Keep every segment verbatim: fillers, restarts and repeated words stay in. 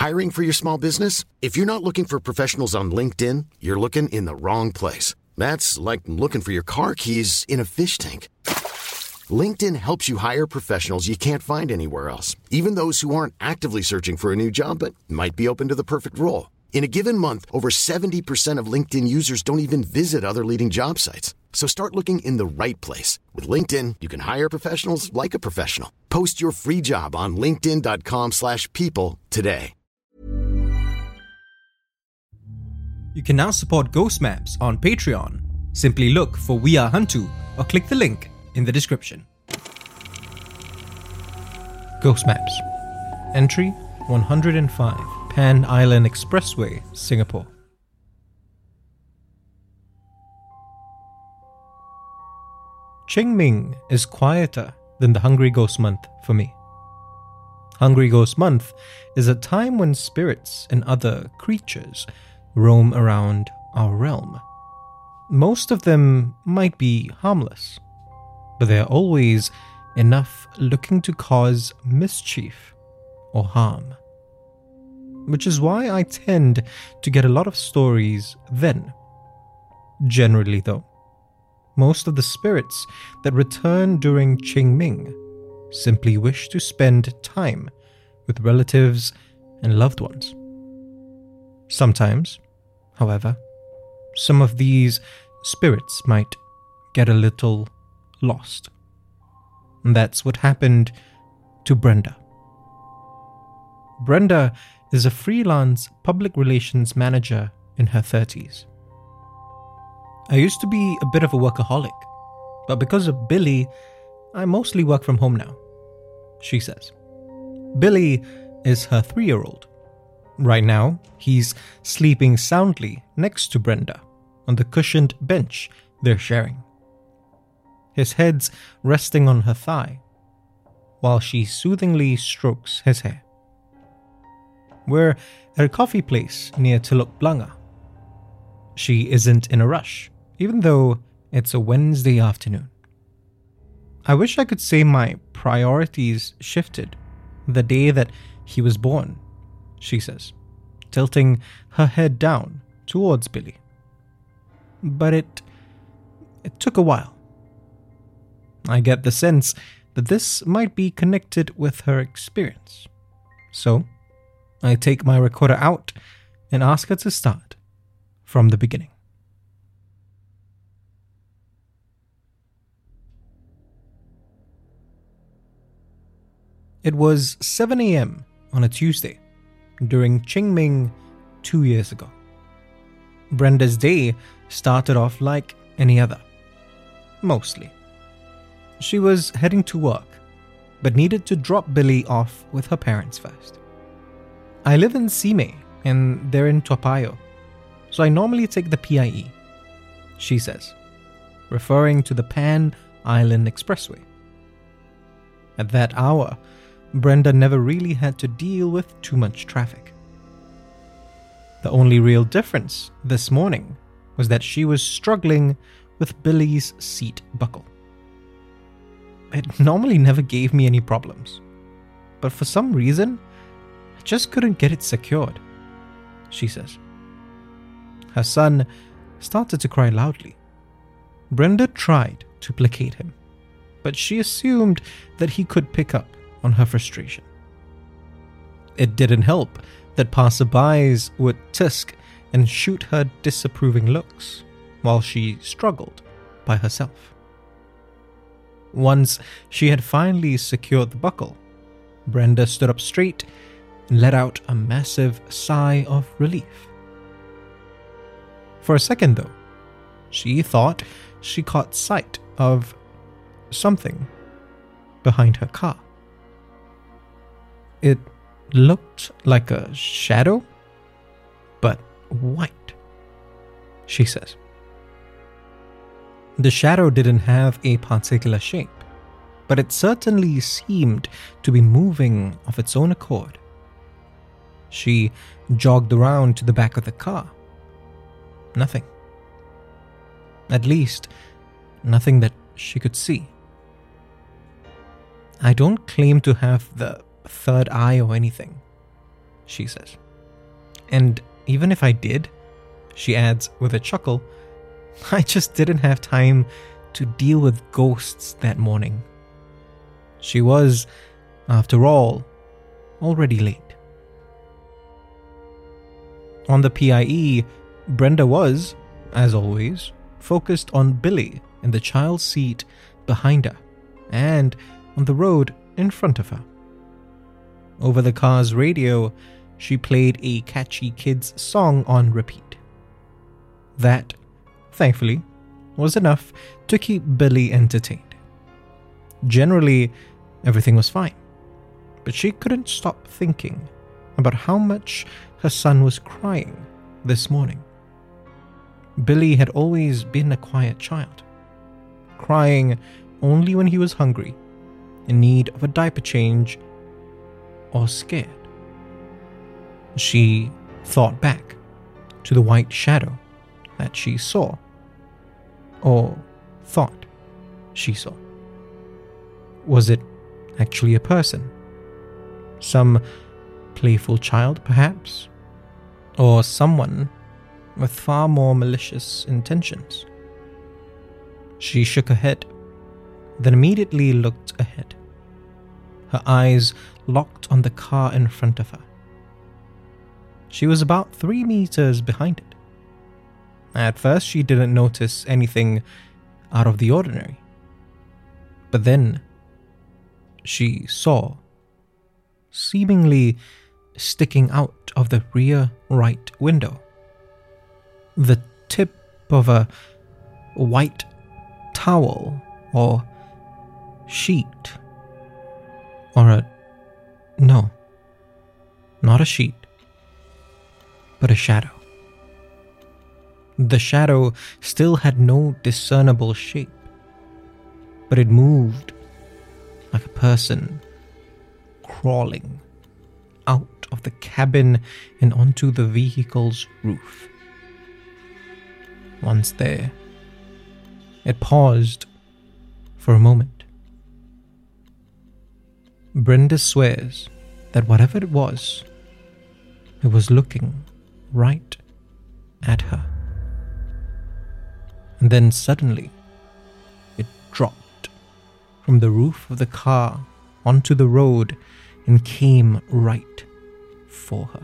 Hiring for your small business? If you're not looking for professionals on LinkedIn, you're looking in the wrong place. That's like looking for your car keys in a fish tank. LinkedIn helps you hire professionals you can't find anywhere else, even those who aren't actively searching for a new job but might be open to the perfect role. In a given month, over seventy percent of LinkedIn users don't even visit other leading job sites. So start looking in the right place. With LinkedIn, you can hire professionals like a professional. Post your free job on linkedin.com slash people today. You can now support Ghost Maps on Patreon. Simply look for We Are Hantu or click the link in the description. Ghost Maps. Entry one hundred five. Pan Island Expressway, Singapore. Qingming is quieter than the Hungry Ghost Month for me. Hungry Ghost Month is a time when spirits and other creatures roam around our realm. Most of them might be harmless, but there are always enough looking to cause mischief or harm. Which is why I tend to get a lot of stories then. Generally though, most of the spirits that return during Qingming simply wish to spend time with relatives and loved ones. Sometimes, however, some of these spirits might get a little lost. And that's what happened to Brenda. Brenda is a freelance public relations manager in her thirties. I used to be a bit of a workaholic, but because of Billy, I mostly work from home now, she says. Billy is her three-year-old. Right now, he's sleeping soundly next to Brenda on the cushioned bench they're sharing. His head's resting on her thigh, while she soothingly strokes his hair. We're at a coffee place near Teluk Blangah. She isn't in a rush, even though it's a Wednesday afternoon. I wish I could say my priorities shifted the day that he was born, she says, tilting her head down towards Billy. But it, it took a while. I get the sense that this might be connected with her experience. So, I take my recorder out and ask her to start from the beginning. It was seven a.m. on a Tuesday during Qingming two years ago. Brenda's day started off like any other. Mostly. She was heading to work, but needed to drop Billy off with her parents first. I live in Simei, and they're in Toa Payoh, so I normally take the P I E, she says, referring to the Pan Island Expressway. At that hour, Brenda never really had to deal with too much traffic. The only real difference this morning was that she was struggling with Billy's seat buckle. It normally never gave me any problems, but for some reason, I just couldn't get it secured, she says. Her son started to cry loudly. Brenda tried to placate him, but she assumed that he could pick up on her frustration. It didn't help that passerbys would tisk and shoot her disapproving looks while she struggled by herself. Once she had finally secured the buckle, Brenda stood up straight and let out a massive sigh of relief. For a second, though, she thought she caught sight of something behind her car. It looked like a shadow, but white, she says. The shadow didn't have a particular shape, but it certainly seemed to be moving of its own accord. She jogged around to the back of the car. Nothing. At least, nothing that she could see. I don't claim to have the third eye or anything, she says. And even if I did, she adds with a chuckle, I just didn't have time to deal with ghosts that morning. She was, after all, already late. On the P I E, Brenda was, as always, focused on Billy in the child's seat behind her and on the road in front of her. Over the car's radio, she played a catchy kids' song on repeat. That, thankfully, was enough to keep Billy entertained. Generally, everything was fine, but she couldn't stop thinking about how much her son was crying this morning. Billy had always been a quiet child, crying only when he was hungry, in need of a diaper change, or scared. She thought back to the white shadow that she saw, or thought she saw. Was it actually a person? Some playful child, perhaps? Or someone with far more malicious intentions? She shook her head, then immediately looked ahead, her eyes locked on the car in front of her. She was about three meters behind it. At first, she didn't notice anything out of the ordinary. But then, she saw, seemingly sticking out of the rear right window, the tip of a white towel or sheet, or a... no, not a sheet, but a shadow. The shadow still had no discernible shape, but it moved like a person crawling out of the cabin and onto the vehicle's roof. Once there, it paused for a moment. Brenda swears that whatever it was, it was looking right at her. And then suddenly, it dropped from the roof of the car onto the road and came right for her.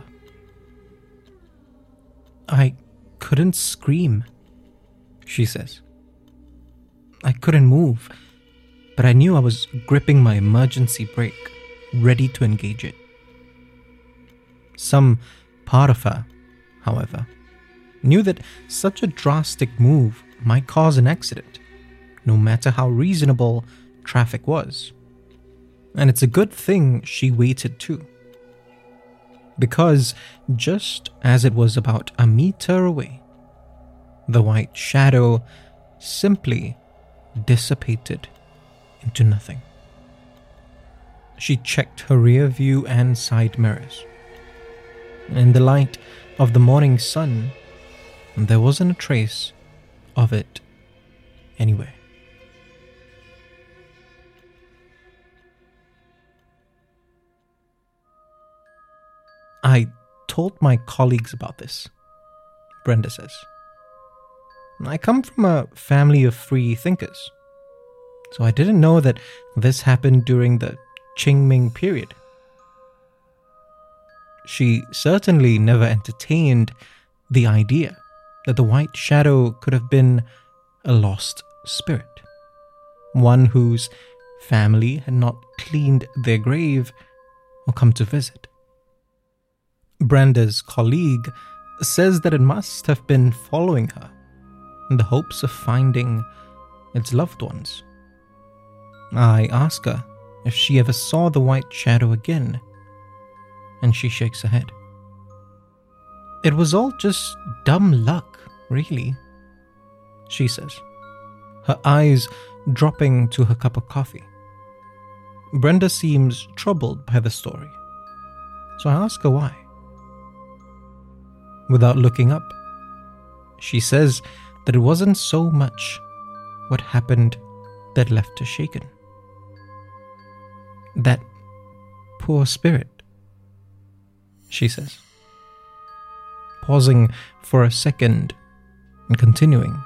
I couldn't scream, she says. I couldn't move, but I knew I was gripping my emergency brake, ready to engage it. Some part of her, however, knew that such a drastic move might cause an accident, no matter how reasonable traffic was. And it's a good thing she waited too. Because just as it was about a meter away, the white shadow simply dissipated into nothing. She checked her rear view and side mirrors. In the light of the morning sun, there wasn't a trace of it anywhere. I told my colleagues about this, Brenda says. I come from a family of free thinkers, so I didn't know that this happened during the Qingming period. She certainly never entertained the idea that the white shadow could have been a lost spirit, one whose family had not cleaned their grave or come to visit. Brenda's colleague says that it must have been following her in the hopes of finding its loved ones. I ask her if she ever saw the white shadow again, and she shakes her head. It was all just dumb luck, really, she says, her eyes dropping to her cup of coffee. Brenda seems troubled by the story, so I ask her why. Without looking up, she says that it wasn't so much what happened that left her shaken. That poor spirit. she says, pausing for a second and continuing.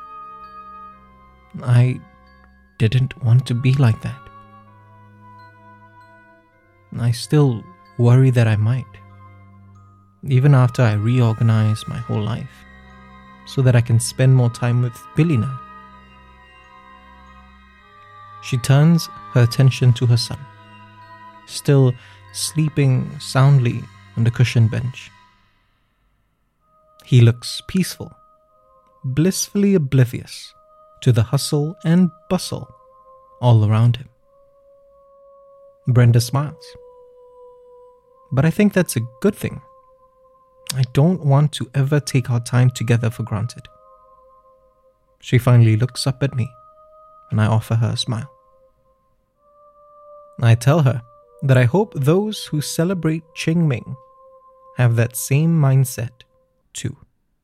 I didn't want to be like that. I still worry that I might, even after I reorganize my whole life, so that I can spend more time with Billy now. She turns her attention to her son, still sleeping soundly on the cushioned bench. He looks peaceful, blissfully oblivious to the hustle and bustle all around him. Brenda smiles. But I think that's a good thing. I don't want to ever take our time together for granted. She finally looks up at me, and I offer her a smile. I tell her that I hope those who celebrate Qingming have that same mindset too.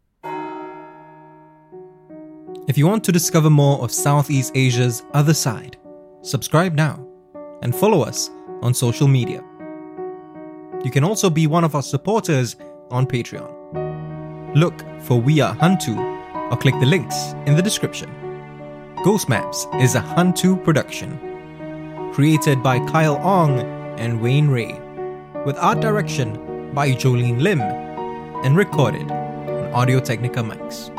If you want to discover more of Southeast Asia's other side, subscribe now and follow us on social media. You can also be one of our supporters on Patreon. Look for We Are Hantu or click the links in the description. Ghost Maps is a Hantu production, created by Kyle Ong and Wayne Ray, with art direction by Jolene Lim, and recorded on Audio-Technica mics.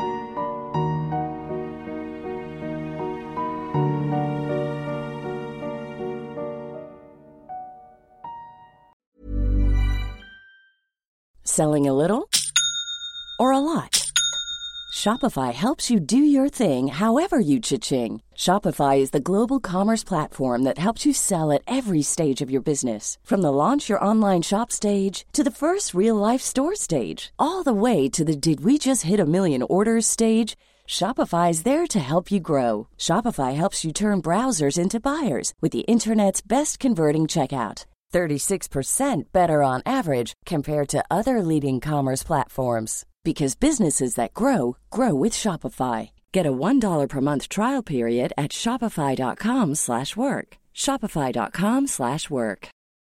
Selling a little or a lot? Shopify helps you do your thing however you cha-ching. Shopify is the global commerce platform that helps you sell at every stage of your business. From the launch your online shop stage to the first real-life store stage, all the way to the did we just hit a million orders stage. Shopify is there to help you grow. Shopify helps you turn browsers into buyers with the internet's best converting checkout. thirty-six percent better on average compared to other leading commerce platforms. Because businesses that grow, grow with Shopify. Get a one dollar per month trial period at shopify.com slash work. Shopify.com slash work.